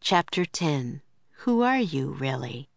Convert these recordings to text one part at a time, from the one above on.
Chapter 10. Who Are You, Really?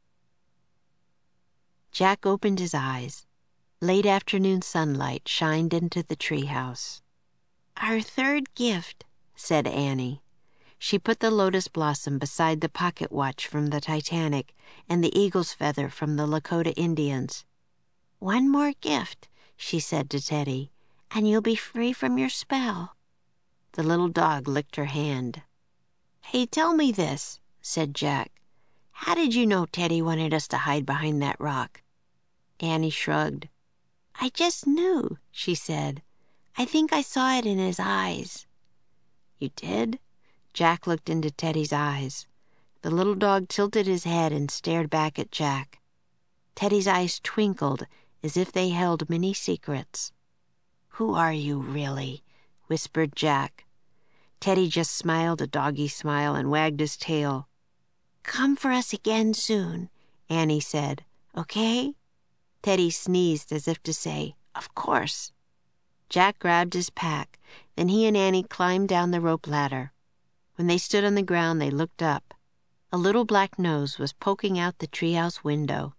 Jack opened his eyes. Late afternoon sunlight shined into the treehouse. "Our third gift," said Annie. She put the lotus blossom beside the pocket watch from the Titanic and the eagle's feather from the Lakota Indians. "One more gift," she said to Teddy, "and you'll be free from your spell." The little dog licked her hand. "Hey, tell me this," said Jack. "How did you know Teddy wanted us to hide behind that rock?" Annie shrugged. "I just knew," she said. "I think I saw it in his eyes." "You did?" Jack looked into Teddy's eyes. The little dog tilted his head and stared back at Jack. Teddy's eyes twinkled as if they held many secrets. "Who are you, really?" whispered Jack. Teddy just smiled a doggy smile and wagged his tail. "Come for us again soon," Annie said. "Okay?" Teddy sneezed as if to say, "Of course." Jack grabbed his pack. Then he and Annie climbed down the rope ladder. When they stood on the ground, they looked up. A little black nose was poking out the treehouse window.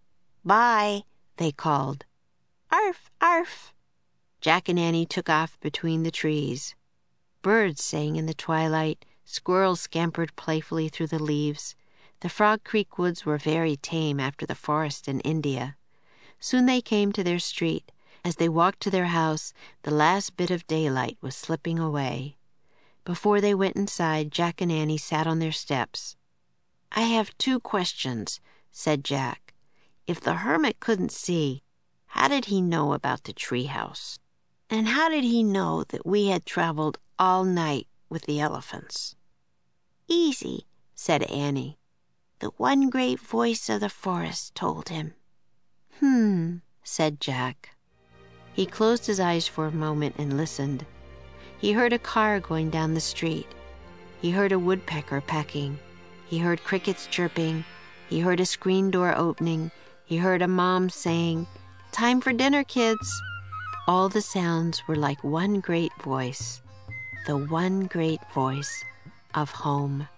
"Bye," they called. "Arf, arf." Jack and Annie took off between the trees. Birds sang in the twilight. Squirrels scampered playfully through the leaves. The Frog Creek woods were very tame after the forest in India. Soon they came to their street. As they walked to their house, the last bit of daylight was slipping away. Before they went inside, Jack and Annie sat on their steps. "I have 2 questions," said Jack. "If the hermit couldn't see, how did he know about the treehouse? And how did he know that we had traveled all night with the elephants?" "Easy," said Annie. "The one great voice of the forest told him." Said Jack. He closed his eyes for a moment and listened. He heard a car going down the street. He heard a woodpecker pecking. He heard crickets chirping. He heard a screen door opening. He heard a mom saying, "Time for dinner, kids." All the sounds were like one great voice, the one great voice of home.